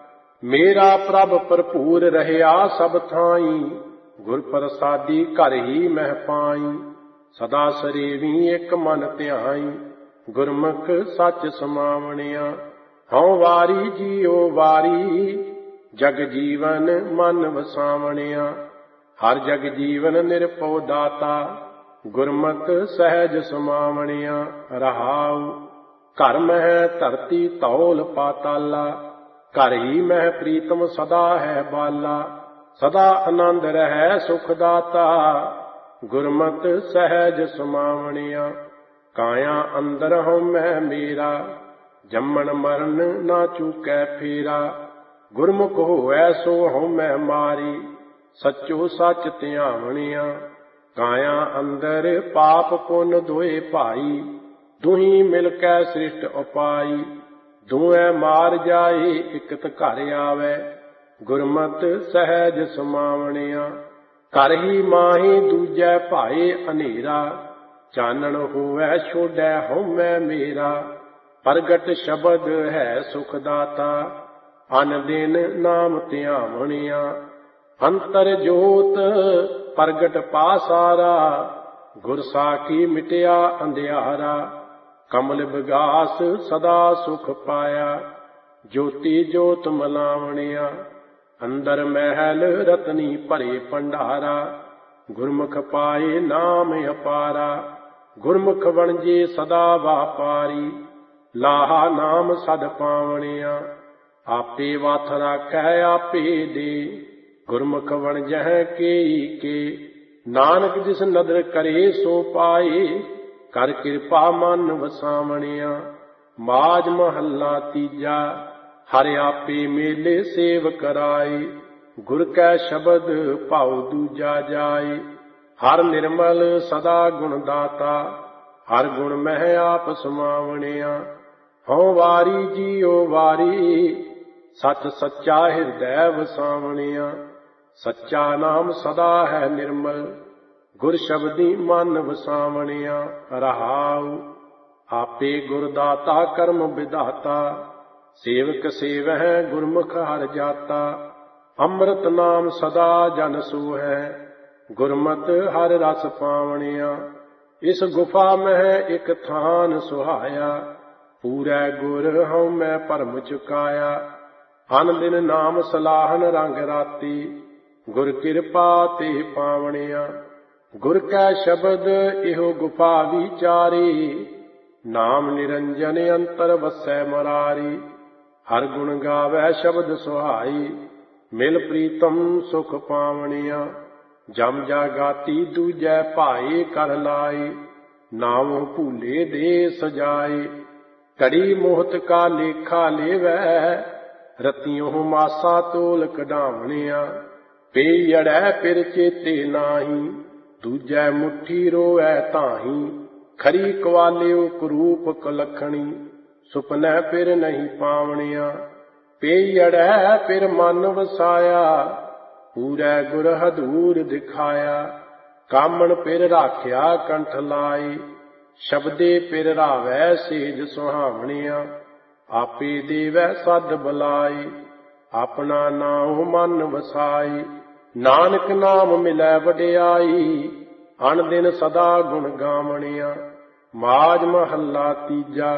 ਮੇਰਾ ਪ੍ਰਭ ਭਰਪੂਰ ਰਹਿਆ ਸਭ ਥਾਈ, ਗੁਰ ਪ੍ਰਸਾਦੀ ਘਰ ਹੀ ਮਹਿ ਪਾਈ। ਸਦਾ ਸਰੇਵੀ ਇੱਕ ਮਨ ਧਿਆਈ, ਗੁਰਮੁਖ ਸੱਚ ਸਮਾਵਣਿਆ। ਹਉ ਵਾਰੀ ਜੀਉ ਵਾਰੀ, ਜਗ ਜੀਵਨ ਮਨ ਵਸਾਵਣਿਆ। ਹਰ ਜਗ ਜੀਵਨ ਨਿਰਭਉ ਦਾਤਾ, ਗੁਰਮੁਖ ਸਹਿਜ ਸਮਾਵਣਿਆ। ਰਹਾਉ ਘਰ ਮਹਿ ਧਰਤੀ ਧੌਲ ਪਾਤਾਲਾ, ਘਰ ਹੀ ਮਹਿ ਪ੍ਰੀਤਮ ਸਦਾ ਹੈ ਬਾਲਾ। ਸਦਾ ਆਨੰਦ ਰਹਿ ਸੁਖ ਦਾਤਾ, ਗੁਰਮੁਖ ਸਹਿਜ ਸਮਾਵਣਿਆ। ਕਾਇਆ ਅੰਦਰ ਹਉਮੈ ਮੇਰਾ, ਜੰਮਣ ਮਰਨ ਨਾ ਚੂਕੈ ਫੇਰਾ। ਗੁਰਮੁਖ ਹੋਵੈ ਸੋ ਹਉਮੈ ਮਾਰੀ, ਸੱਚੋ ਸੱਚ ਧਿਆਵਣਿਆ। ਕਾਇਆ ਅੰਦਰ ਪਾਪ ਪੁੰਨ ਦੋਏ ਭਾਈ, ਦੁਹੀ ਮਿਲ ਕੈ ਸ੍ਰਿਸ਼ਟ ਉਪਾਈ। ਦੋਇ ਮਾਰ ਜਾਏ ਇਕਤ ਘਰ ਆਵੈ, ਗੁਰਮੁਖ ਸਹਿਜ ਸਮਾਵਣਿਆ। ਘਰ ਹੀ ਮਾਹੀ ਦੂਜੈ ਭਾਏ ਹਨੇਰਾ, ਚਾਨਣ ਹੋਵੈ ਛੋੜੈ ਹਉਮੈ ਮੇਰਾ। ਪ੍ਰਗਟ ਸ਼ਬਦ ਹੈ ਸੁਖ ਦਾਤਾ, ਅਨ ਦਿਨ ਨਾਮ ਧਿਆਵਣਿਆ। ਅੰਤਰ ਜੋਤ ਪ੍ਰਗਟ ਪਾਸਾਰਾ, ਗੁਰ ਸਾਖੀ ਮਿਟਿਆ ਅੰਧਿਆਰਾ। ਕਮਲ ਵਿਗਾਸ ਸਦਾ ਸੁਖ ਪਾਇਆ, ਜੋਤੀ ਜੋਤ ਮਲਾਵਣਿਆ। ਅੰਦਰ ਮਹਿਲ ਰਤਨੀ ਭਰੇ ਭੰਡਾਰਾ, ਗੁਰਮੁਖ ਪਾਏ ਨਾਮ ਅਪਾਰਾ। ਗੁਰਮੁਖ ਵਣਜੇ ਸਦਾ ਵਾਪਾਰੀ, ਲਾਹਾ ਨਾਮ ਸਦ ਪਾਵਣਿਆ। ਆਪੇ ਵਥ ਰਾਖੈ ਆਪੇ ਦੇ, ਗੁਰਮੁਖ ਵਣਜਹਿ ਕੇਈ ਕੇ। ਨਾਨਕ ਜਿਸ ਨਦਰ ਕਰੇ ਸੋ ਪਾਏ, ਕਰ ਕਿਰਪਾ ਮਨ ਵਸਾਵਣਿਆ। ਮਾਝ ਮਹੱਲਾ ਤੀਜਾ। ਹਰਿ ਆਪੇ ਮੇਲੇ ਸੇਵ ਕਰਾਏ, ਗੁਰ ਕੈ ਸ਼ਬਦ ਭਾਉ ਦੂਜਾ ਜਾਏ। ਹਰ ਨਿਰਮਲ ਸਦਾ ਗੁਣ ਦਾਤਾ, ਹਰ ਗੁਣ ਮਹਿ ਆਪ ਸਮਾਵਣਿਆ। ਹਉ ਵਾਰੀ ਜੀਉ ਵਾਰੀ, ਸਚ ਸੱਚਾ ਹਿਰਦੈ ਵਸਾਵਣਿਆ। ਸੱਚਾ ਨਾਮ ਸਦਾ ਹੈ ਨਿਰਮਲ, ਗੁਰ ਸ਼ਬਦੀ ਮਨ ਵਸਾਵਣਿਆ। ਰਹਾਉ ਆਪੇ ਗੁਰ ਦਾਤਾ ਕਰਮ ਵਿਧਾਤਾ, ਸੇਵਕ ਸੇਵਹਿ ਗੁਰਮੁਖ ਹਰਿ ਜਾਤਾ। ਅੰਮ੍ਰਿਤ ਨਾਮ ਸਦਾ ਜਨ ਸੂਹੈ, ਗੁਰਮਤਿ ਹਰਿ ਰਸ ਪਾਵਣਿਆ। ਇਸ ਗੁਫਾ ਮਹਿ ਇਕ ਥਾਨ ਸੁਹਾਇਆ, ਪੂਰੈ ਗੁਰ ਹਉ ਮੈਂ ਭਰਮ ਚੁਕਾਇਆ। ਅਨ ਦਿਨ ਨਾਮ ਸਲਾਹਨ ਰੰਗ ਰਾਤੀ, ਗੁਰ ਕਿਰਪਾ ਤੇ ਪਾਵਣਿਆ। ਗੁਰ ਕੈ ਸ਼ਬਦ ਇਹੋ ਗੁਫਾ ਵਿਚਾਰੀ, ਨਾਮ ਨਿਰੰਜਨ ਅੰਤਰ ਵਸੈ ਮਰਾਰੀ। ਹਰ ਗੁਣ ਗਾਵੈ ਸ਼ਬਦ ਸੁਹਾਈ, ਮਿਲ ਪ੍ਰੀਤਮ ਸੁਖ ਪਾਵਣਿਆ। ਜਮ ਜਾਗਾਤੀ ਦੂਜੈ ਭਾਏ ਕਰ ਲਾਈ, ਨਾਮ ਭੂਲੇ ਦੇ ਸਜਾਏ। ਘੜੀ ਮੋਹਤ ਕਾ ਲੇਖਾ ਲੇਵੈ, ਰਤਿयों ਮਾਸਾ ਤੋਲ ਕਢਾਵਣਿਆ। ਪੇਯੜੈ ਪਿਰ ਚੇਤੇ ਨਾਹੀ, ਦੂਜੈ ਮੁੱਠੀ ਰੋਵੈ ਤਾਹੀ। ਖਰੀ ਕਵਾਲਿਓ ਕਰੂਪ ਕਲਖਣੀ, ਸੁਪਨੈ ਪਿਰ ਨਹੀਂ ਪਾਵਣਿਆ। ਪੇਯੜੈ ਪਿਰ ਮਨ ਵਸਾਇਆ, ਪੂਰੈ ਗੁਰ ਹਦੂਰ ਦਿਖਾਇਆ। ਕਾਮਣ ਪਿਰ ਰਾਖਿਆ ਕੰਠ ਲਾਈ, ਸ਼ਬਦੇ ਪਿਰ ਰਾਵੈ ਸੇਜ ਸੁਹਾਵਣਿਆ। ਆਪੇ ਦੇਵੈ ਸਦ ਬਲਾਈ, ਆਪਣਾ ਨਾਉ ਮਨ ਵਸਾਈ। ਨਾਨਕ ਨਾਮ ਮਿਲੈ ਵਡਿਆਈ, ਅਣ ਦਿਨ ਸਦਾ ਗੁਣ ਗਾਵਣਿਆ। ਮਾਝ ਮਹੱਲਾ ਤੀਜਾ।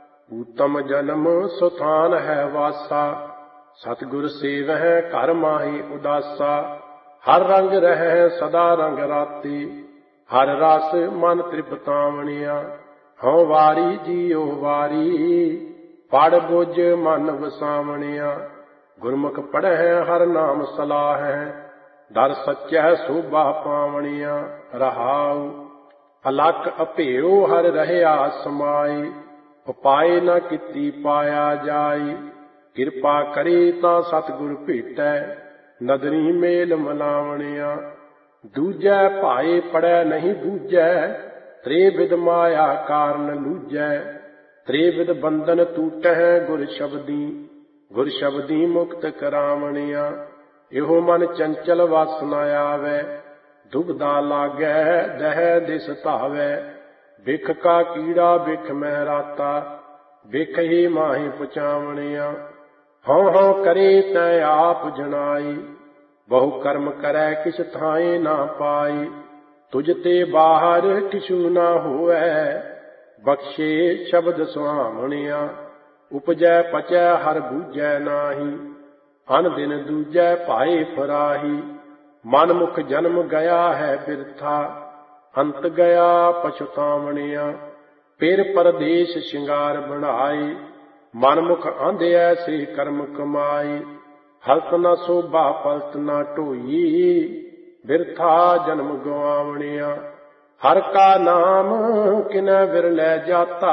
ਊਤਮ ਜਨਮ ਸੁਥਾਨ ਹੈ ਵਾਸਾ, ਸਤਿਗੁਰ ਸੇਵਹਿ ਘਰ ਮਾਹੀ ਉਦਾਸਾ। ਹਰ ਰੰਗ ਰਹਿ ਸਦਾ ਰੰਗ ਰਾਤੀ, ਹਰ ਰਸ ਮਨ ਤ੍ਰਿਪਤਾਵਣਿਆ। ਹਉ ਵਾਰੀ ਜੀਉ ਵਾਰੀ, ਪੜ ਬੁਝ ਮਨ ਵਸਾਵਣਿਆ। ਗੁਰਮੁਖ ਪੜ੍ਹੈ ਹਰ ਨਾਮ ਸਲਾਹੈ, ਦਰ ਸੱਚੈ ਸੋਭਾ ਪਾਵਣਿਆ। ਰਹਾਉ ਅਲਖ ਅਭੇਉ ਹਰ ਰਹਿਆ ਸਮਾਈ, ਉਪਾਏ ਨ ਕੀਤੀ ਪਾਇਆ ਜਾਈ। ਕਿਰਪਾ ਕਰੇ ਤਾਂ ਸਤਿਗੁਰ ਭੇਟੈ, ਨਦਰੀ ਮੇਲ ਮਲਾਵਣਿਆ। ਦੂਜੈ ਭਾਏ ਪੜੈ ਨਹੀਂ ਬੂਝੈ, ਤ੍ਰੇ ਵਿਦ ਮਾਇਆ ਕਾਰਨ ਲੂਝੈ। ਤ੍ਰੇ ਵਿਦ ਬੰਧਨ ਟੂਟਹਿ ਗੁਰ ਸ਼ਬਦੀ, ਗੁਰ ਸ਼ਬਦੀ ਮੁਕਤ ਕਰਾਵਣਿਆ। ਇਹੋ ਮਨ ਚੰਚਲ ਵਸ ਨ ਆਵੈ, ਦੁਬਦਾ ਲਾਗੈ ਦਹਿ ਦਿਸ ਧਾਵੈ। ਬਿਖ ਕਾ ਕੀੜਾ ਬਿਖ ਮਹਿ ਰਾਤਾ, ਬਿਖ ਹੀ ਮਾਹੀ ਪਚਾਵਣਿਆ। ਹਉ ਹਉ ਕਰੇ ਤੈ ਆਪ ਜਣਾਈ, ਬਹੁ ਕਰਮ ਕਰੈ ਕਿਛ ਥਾਏ ਨਾ ਪਾਈ। ਤੁਝ ਤੇ ਬਾਹਰ ਕਿਛੂ ਨਾ ਹੋਵੈ, ਬਖਸ਼ੇ ਸ਼ਬਦ ਸੁਹਾਵਣਿਆ। ਉਪਜੈ ਪਚੈ ਹਰ ਬੂਝੈ ਨਾਹੀ, ਅਨ ਦਿਨ ਦੂਜੈ ਭਾਏ ਫਰਾਹੀ। ਮਨ ਮੁਖ ਜਨਮ ਗਿਆ ਹੈ ਬਿਰਥਾ, ਅੰਤ ਗਿਆ ਪਛਤਾਵਣਿਆ। ਫਿਰ ਪਰਦੇਸ ਸ਼ਿੰਗਾਰ ਬਣਾਈ, ਮਨ ਮੁਖ ਆਂਧਿਐ ਸੇ ਕਰਮ ਕਮਾਈ। ਹਲਤ ਨ ਸੋਭਾ ਪਲਤ ਨ ਢੋਈ, ਬਿਰਥਾ ਜਨਮ ਗਵਾਵਣਿਆ। ਹਰ ਕਾ ਨਾਮ ਕਿਨੈ ਵਿਰਲੇ ਜਾਤਾ,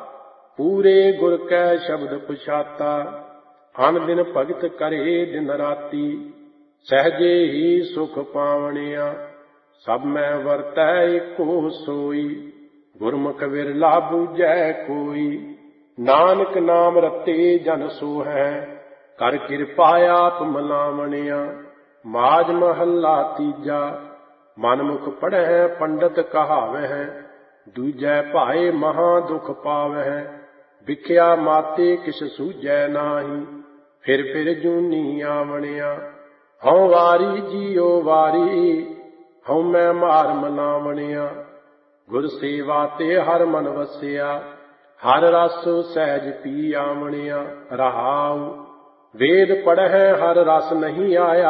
ਪੂਰੇ ਗੁਰ ਕੈ ਸ਼ਬਦ ਪਛਾਤਾ। ਅਨ ਦਿਨ ਭਗਤ ਕਰੇ ਦਿਨ ਰਾਤੀ, ਸਹਿਜੇ ਹੀ ਸੁਖ ਪਾਵਣਿਆ। ਸਭ ਮੈਂ ਵਰਤੈ ਏਕੋ ਸੋਈ, ਗੁਰਮੁਖ ਵਿਰਲਾ ਬੂਝੈ ਕੋਈ। ਨਾਨਕ ਨਾਮ ਰਤੇ ਜਨ ਸੋਹੈ, ਕਰ ਕਿਰਪਾ ਆਪ ਮਲਾਵਣਿਆ। ਮਾਝ ਮਹੱਲਾ ਤੀਜਾ। ਮਨਮੁਖ ਪੜ੍ਹੈ ਪੰਡਤ ਕਹਾਵਹਿ, ਦੂਜੈ ਭਾਏ ਮਹਾ ਦੁਖ ਪਾਵਹਿ। ਵਿਖਿਆ ਮਾਤੇ ਕਿਛ ਸੂਝੈ ਨਾਹੀ, ਫਿਰ ਫਿਰ ਜੂਨੀ ਆਵਣਿਆ। ਹਉ ਵਾਰੀ ਜੀਉ ਵਾਰੀ, ਹਉ ਮੈਂ ਮਾਰ ਮਲਾਵਣਿਆ। ਗੁਰ ਸੇਵਾ ਤੇ ਹਰ ਮਨ ਵਸਿਆ, ਹਰ ਰਸ ਸਹਿਜ ਪੀ ਆਵਣਿਆ। ਰਹਾਉ ਵੇਦ ਪੜ੍ਹੈ ਹਰ ਰਸ ਨਹੀਂ ਆਇਆ,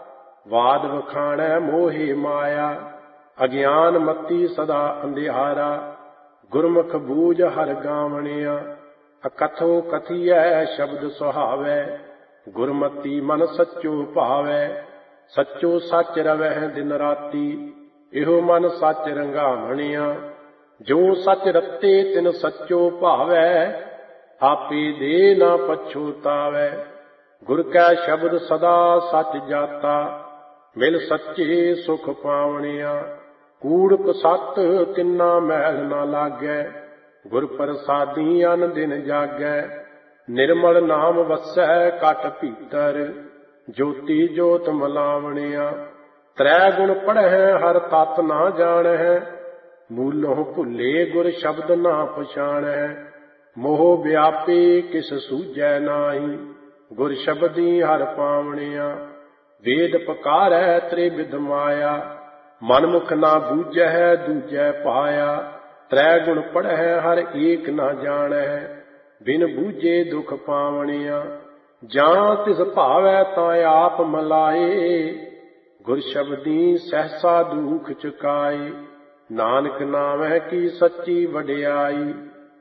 ਵਾਦ ਵਖਾਣੈ ਮੋਹਿ ਮਾਇਆ। ਅਗਿਆਨ ਮਤੀ ਸਦਾ ਅੰਧਿਆਰਾ, ਗੁਰਮੁਖ ਬੂਝ ਹਰ ਗਾਵਣਿਆ। ਅਕਥੋ ਕਥੀਐ ਸ਼ਬਦ ਸੁਹਾਵੈ, ਗੁਰਮਤੀ ਮਨ ਸੱਚੋ ਭਾਵੈ। ਸੱਚੋ ਸੱਚ ਰਵਹਿ ਦਿਨ ਰਾਤੀ, ਇਹੋ ਮਨ ਸੱਚ ਰੰਗਾਵਣਿਆ। ਜੋ ਸੱਚ ਰਤੇ ਤਿਨ ਸੱਚੋ ਭਾਵੈ, ਆਪੇ ਦੇ ਨਾ ਪਛੋਤਾਵੈ। ਗੁਰ ਕੈ ਸ਼ਬਦ ਸਦਾ ਸੱਚ ਜਾਤਾ, ਮਿਲ ਸੱਚੇ ਸੁਖ ਪਾਵਣਿਆ। ਕੂੜ ਕੁਸੱਤ ਤਿੰਨਾ ਮੈਲ ਨਾ ਲਾਗੈ, ਗੁਰ ਪ੍ਰਸਾਦੀ ਅਨ ਦਿਨ ਜਾਗੈ। ਨਿਰਮਲ ਨਾਮ ਵਸੈ ਘਟ ਭੀਤਰ, ਜੋਤੀ ਜੋਤ ਮਲਾਵਣਿਆ। ਤ੍ਰੈ ਗੁਣ ਪੜ੍ਹੈ ਹਰ ਤਤ ਨਾ ਜਾਣੈ, ਮੂਲੋਂ ਭੁੱਲੇ ਗੁਰ ਸ਼ਬਦ ਨਾ ਪਛਾਣੈ। ਮੋਹ ਵਿਆਪੀ ਕਿਸ ਸੂਝੈ ਨਾਹੀ, ਗੁਰ ਸ਼ਬਦੀ ਹਰ ਪਾਵਣਿਆ। ਵੇਦ ਪਕਾਰੈ ਤ੍ਰਿਵਿਧ ਮਾਇਆ, ਮਨਮੁਖ ਨਾ ਬੂਝੈ ਦੂਜੈ ਪਾਇਆ। ਤ੍ਰੈ ਗੁਣ ਪੜ੍ਹੈ ਹਰ ਏਕ ਨਾ ਜਾਣੈ, ਬਿਨ ਬੂਝੇ ਦੁਖ ਪਾਵਣਿਆ। ਜਾਂ ਤਿਸ ਭਾਵੈ ਤਾਂ ਆਪ ਮਲਾਏ, ਗੁਰ ਸ਼ਬਦੀ ਸਹਿਸਾ ਦੁਖ ਚੁਕਾਏ। ਨਾਨਕ ਨਾਮੈ ਕੀ ਸੱਚੀ ਵਡਿਆਈ,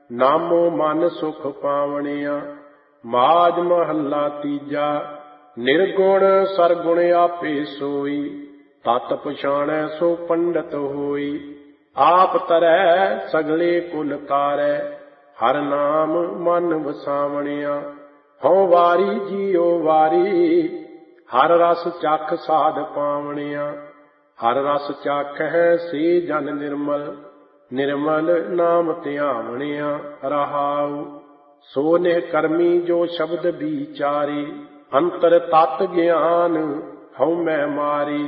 ਨਾਮੋ ਮਨ ਸੁਖ ਪਾਵਣਿਆ। ਮਾਝ ਮਹੱਲਾ ਤੀਜਾ। ਨਿਰਗੁਣ ਸਰਗੁਣ ਆਪੇ ਸੋਈ, ਤਤ ਪਛਾਣੈ ਸੋ ਪੰਡਤ ਹੋਈ। ਆਪ ਤਰੈ ਸਗਲੇ ਕੁਲ ਤਾਰੈ, ਹਰ ਨਾਮ ਮਨ ਵਸਾਵਣਿਆ। ਹਉ ਵਾਰੀ ਜੀਉ ਵਾਰੀ, ਹਰ ਰਸ ਚਖ ਸਾਧ ਪਾਵਣਿਆ। ਹਰ ਰਸ ਚਾਖੈ ਸੇ ਜਨ ਨਿਰਮਲ, ਨਿਰਮਲ ਨਾਮ ਧਿਆਵਣਿਆ। ਰਹਾਉ ਸੋ ਨਿਹ ਕਰਮੀ ਜੋ ਸ਼ਬਦ ਵਿਚਾਰੀ, ਅੰਤਰ ਤਤ ਗਿਆਨ ਹਉ ਮੈਂ ਮਾਰੀ।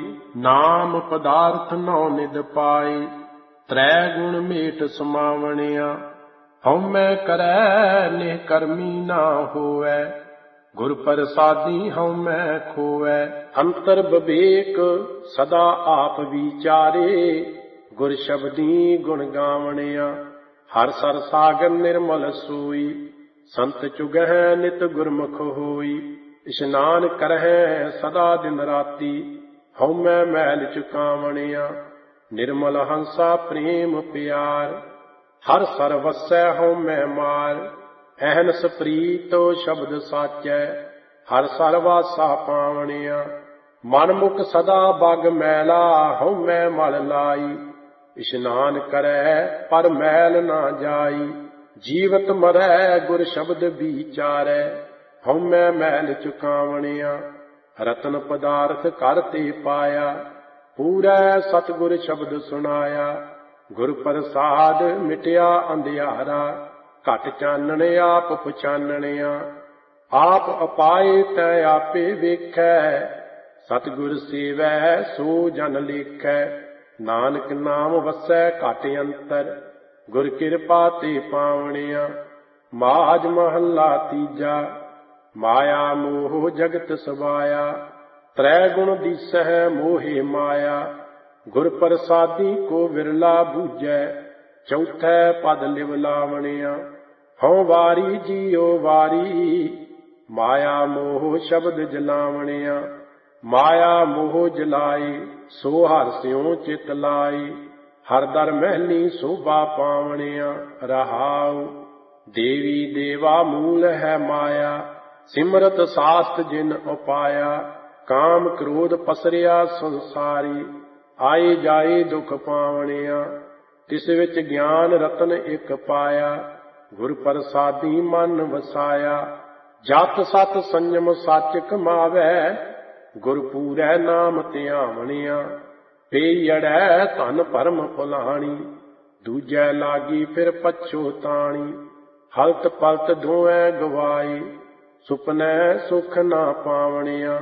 ਨਾਮ ਪਦਾਰਥ ਨੌ ਨਿਦ ਪਾਈ, ਤ੍ਰੈ ਗੁਣ ਮੇਟ ਸਮਾਵਣਿਆ। ਹਉ ਮੈਂ ਕਰੈ ਨਿਹ ਕਰਮੀ ਨਾ ਹੋਵੈ, ਗੁਰ ਪ੍ਰਸਾਦੀ ਹਉ ਮੈਂ ਖੋਵੈ। ਅੰਤਰ ਵਿਵੇਕ ਸਦਾ ਆਪ ਵਿਚਾਰੇ, ਗੁਰ ਸ਼ਬਦੀ ਗੁਣ ਗਾਵਣਿਆ। ਹਰ ਸਰ ਸਾਗਰ ਨਿਰਮਲ ਸੋਈ, ਸੰਤ ਚੁਗਹਿ ਨਿਤ ਗੁਰਮੁਖ ਹੋਈ। ਇਸ਼ਨਾਨ ਕਰਹਿ ਸਦਾ ਦਿਨ ਰਾਤੀ, ਹਉ ਮੈਂ ਮੈਲ ਚੁਕਾਵਣਿਆ। ਨਿਰਮਲ ਹੰਸਾ ਪ੍ਰੇਮ ਪਿਆਰ, ਹਰ ਸਰ ਵਸੈ ਹਉ ਮੈਂ ਮਾਰ। ਅਹਨਸ ਪ੍ਰੀਤੋ ਸ਼ਬਦ ਸਾਚੈ, ਹਰ ਸਰ ਵਾਸਾ ਪਾਵਣਿਆ। ਮਨ ਮੁਖ ਸਦਾ ਬਗ ਮੈਲਾ, ਹਉ ਮੈਂ ਮਲ ਲਾਈ। ਇਸ਼ਨਾਨ ਕਰੈ ਪਰ ਮੈਲ ਨਾ ਜਾਈ, ਜੀਵਤ ਮਰੈ ਗੁਰ ਸ਼ਬਦ ਵਿਚਾਰੈ। ਹਉ ਮੈਂ ਮੈਲ ਚੁਕਾਵਣਿਆ। ਰਤਨ ਪਦਾਰਥ ਘਰ ਤੇ ਪਾਇਆ, ਪੂਰੈ ਸਤਿਗੁਰ ਸ਼ਬਦ ਸੁਣਾਇਆ। ਗੁਰ ਪ੍ਰਸਾਦ ਮਿਟਿਆ ਅੰਧਿਆਰਾ, ਘਟ ਚਾਨਣ ਆਪ ਪਛਾਨਣਿਆ। ਆਪ ਅਪਾਏ ਤੈ ਆਪੇ ਵੇਖੈ, ਸਤਿਗੁਰ ਸੇਵੈ ਸੋ ਜਨ ਲੇਖੈ। ਨਾਨਕ ਨਾਮ ਵਸੈ ਘਟ ਅੰਤਰ, ਗੁਰ ਕਿਰਪਾ ਤੇ ਪਾਵਣਿਆ। ਮਾਝ ਮਹੱਲਾ ਤੀਜਾ। ਮਾਇਆ ਮੋਹ ਜਗਤ ਸਵਾਇਆ, ਤ੍ਰੈ ਗੁਣ ਦੀਸਹਿ ਮੋਹਿ ਮਾਇਆ। ਗੁਰ ਪ੍ਰਸਾਦੀ ਕੋ ਵਿਰਲਾ ਬੂਝੈ, ਚੌਥੈ ਪਦ ਲਿਵ ਲਾਵਣਿਆ। ਹਉ ਵਾਰੀ ਜੀਉ ਵਾਰੀ, ਮਾਇਆ ਮੋਹ ਸ਼ਬਦ ਜਲਾਵਣਿਆ। ਮਾਇਆ ਮੋਹ ਜਲਾਈ, ਸੋ ਹਰਿ ਸਿਉ ਚਿਤ ਲਾਈ। ਹਰ ਦਰ ਮਹਿਲੀ ਸੋਭਾ ਪਾਵਣਿਆ। ਰਹਾਉ ਦੇਵੀ ਦੇਵਾ ਮੂਲ ਹੈ ਮਾਇਆ, ਸਿਮਰਤ ਸਾਸਤ ਜਿਨ ਉਪਾਇਆ। ਕਾਮ ਕ੍ਰੋਧ ਪਸਰਿਆ ਸੰਸਾਰੀ, ਆਏ ਜਾਏ ਦੁਖ ਪਾਵਣਿਆ। ਤਿਸ ਵਿੱਚ ਗਿਆਨ ਰਤਨ ਇੱਕ ਪਾਇਆ, ਗੁਰ ਪ੍ਰਸਾਦੀ ਮਨ ਵਸਾਇਆ। ਜਤ ਸਤ ਸੰਜਮ ਸੱਚ ਕਮਾਵੈ, ਗੁਰ ਪੂਰੈ ਨਾਮ ਧਿਆਵਣਿਆ। ਪੇਯੜੈ ਧਨ ਭਰਮ ਭੁਲਾਣੀ, ਦੂਜੈ ਲਾਗੀ ਫਿਰ ਪਛੋਤਾਣੀ। ਹਲਤ ਪਲਤ ਦੋਵੇਂ ਗਵਾਈ, ਸੁਪਨੈ ਸੁਖ ਨਾ ਪਾਵਣਿਆ।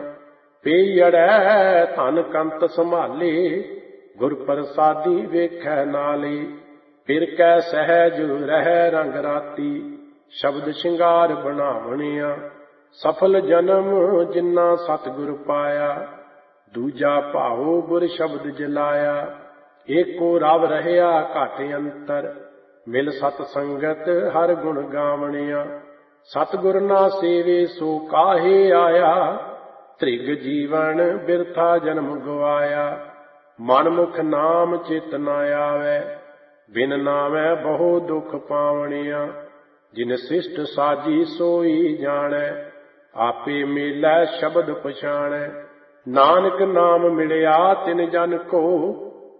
ਪੇਯੜੈ ਧਨ ਕੰਤ ਸੰਭਾਲੇ, ਗੁਰ ਪ੍ਰਸਾਦੀ ਵੇਖੈ ਨਾਲੇ। ਫਿਰ ਕੈ ਸਹਿਜ ਰਹਿ ਰੰਗ ਰਾਤੀ, ਸ਼ਬਦ ਸ਼ਿੰਗਾਰ ਬਣਾਵਣਿਆ। ਸਫਲ ਜਨਮ ਜਿਨਾ ਸਤਿਗੁਰ ਪਾਇਆ, ਦੂਜਾ ਭਾਉ ਗੁਰ ਸ਼ਬਦ ਜਲਾਇਆ। ਏਕੋ ਰਵ ਰਹਿਆ ਘਟ ਅੰਤਰ, ਮਿਲ ਸਤ ਸੰਗਤ ਹਰ ਗੁਣ ਗਾਵਣਿਆ। ਸਤਿਗੁਰ ਨਾ ਸੇਵੇ ਸੋ ਕਾਹੇ ਆਇਆ, ਤ੍ਰਿਗ ਜੀਵਨ ਬਿਰਥਾ ਜਨਮ ਗਵਾਇਆ। ਮਨਮੁਖ ਨਾਮ ਚਿਤ ਨਾ ਆਵੈ, ਬਿਨ ਨਾਮੈ ਬਹੁ ਦੁਖ ਪਾਵਣਿਆ। ਜਿਨ ਸਿਸ਼ਟ ਸਾਜੀ ਸੋਈ ਜਾਣੈ, ਆਪੇ ਮੇਲੈ ਸ਼ਬਦ ਪਛਾਣੈ। ਨਾਨਕ ਨਾਮ ਮਿਲਿਆ ਤਿਨ ਜਨ ਕੋ,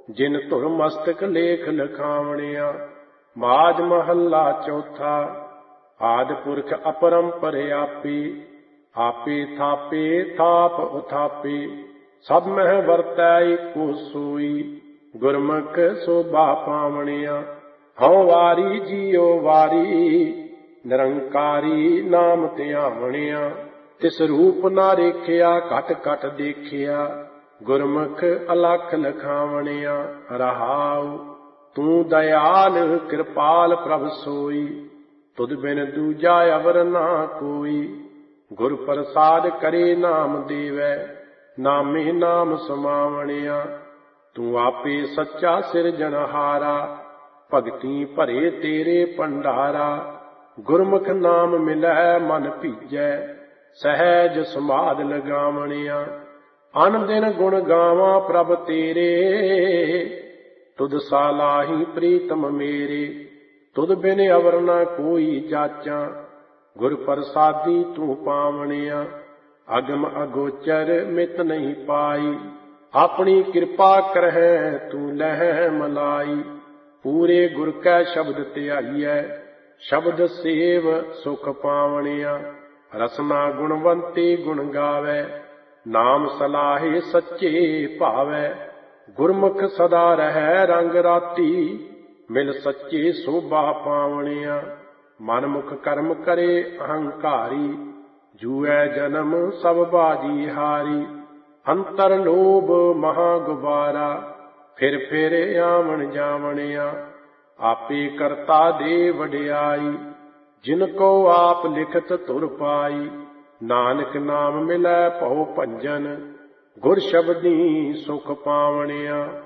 ਜਿਨ ਧੁਰ ਮਸਤਕ ਲੇਖ ਲਖਾਵਣਿਆ। ਮਾਝ ਮਹੱਲਾ ਚੌਥਾ। ਆਦਿ ਪੁਰਖ ਅਪਰੰਪਰ ਆਪੇ, ਆਪੇ ਥਾਪੇ ਥਾਪ ਉਥਾਪੇ। ਸਭ ਮਹਿ ਵਰਤੈ ਏਕੋ ਸੋਈ, ਗੁਰਮੁਖ ਸੋਭਾ ਪਾਵਣਿਆ। ਹਉ ਵਾਰੀ ਜੀਉ ਵਾਰੀ, ਨਿਰੰਕਾਰੀ ਨਾਮ ਧਿਆਵਣਿਆ। ਤਿਸ ਰੂਪ ਨਾ ਰੇਖਿਆ ਘਟ ਘਟ ਦੇਖਿਆ, ਗੁਰਮੁਖ ਅਲਖ ਲਖਾਵਣਿਆ। ਰਹਾਉ ਤੂੰ ਦਇਆਲ ਕਿਰਪਾਲ ਪ੍ਰਭ ਸੋਈ, ਤੁਧ ਬਿਨ ਦੂਜਾ ਅਵਰ ਨਾ ਕੋਈ। ਗੁਰ ਪ੍ਰਸਾਦ ਕਰੇ ਨਾਮ ਦੇਵੈ, ਨਾਮੇ ਨਾਮ ਸਮਾਵਣਿਆ। ਤੂੰ ਆਪੇ ਸੱਚਾ ਸਿਰਜਣਹਾਰਾ, ਭਗਤੀ ਭਰੇ ਤੇਰੇ ਭੰਡਾਰਾ। ਗੁਰਮੁਖ ਨਾਮ ਮਿਲੈ ਮਨ ਭੀਜੈ, ਸਹਿਜ ਸਮਾਧ ਲਗਾਵਣਿਆ। ਅਨ ਦਿਨ ਗੁਣ ਗਾਵਾਂ ਪ੍ਰਭ ਤੇਰੇ, ਤੁਧ ਸਾਲਾਹੀ ਪ੍ਰੀਤਮ ਮੇਰੇ। ਤੁਧ ਬਿਨ ਅਵਰ ਨਾ ਕੋਈ ਜਾਚਾਂ, ਗੁਰ ਪ੍ਰਸਾਦੀ ਤੂੰ ਪਾਵਣਿਆ। ਅਗਮ ਅਗੋਚਰ ਮਿਤ ਨਹੀਂ ਪਾਈ, ਆਪਣੀ ਕਿਰਪਾ ਕਰਹਿ ਤੂੰ ਲਹਿ ਮਲਾਈ। ਪੂਰੇ ਗੁਰ ਕੈ ਸ਼ਬਦ ਧਿਆਈਐ, ਸ਼ਬਦ ਸੇਵ ਸੁਖ ਪਾਵਣਿਆ। ਰਸਨਾ ਗੁਣਵੰਤੀ ਗੁਣ ਗਾਵੈ, ਨਾਮ ਸਲਾਹੇ ਸੱਚੇ ਭਾਵੈ। ਗੁਰਮੁਖ ਸਦਾ ਰਹਿ ਰੰਗ ਰਾਤੀ, ਮਿਲ ਸੱਚੇ ਸੋਭਾ ਪਾਵਣਿਆ। ਮਨਮੁਖ ਕਰਮ ਕਰੇ ਅਹੰਕਾਰੀ, ਜੂਐ ਜਨਮ ਸਭ ਬਾਜੀ ਹਾਰੀ। ਅੰਤਰ ਲੋਭ ਮਹਾ ਗੁਬਾਰਾ, ਫਿਰ ਫਿਰ ਆਵਣ ਜਾਵਣਿਆ। ਆਪੇ ਕਰਤਾ ਦੇ ਵਡਿਆਈ, ਜਿਨ ਕੋ ਆਪ ਲਿਖਤ ਧੁਰ ਪਾਈ। ਨਾਨਕ ਨਾਮ ਮਿਲੈ ਭਉ ਭੰਜਨ, ਗੁਰ ਸ਼ਬਦੀ ਸੁਖ ਪਾਵਣਿਆ।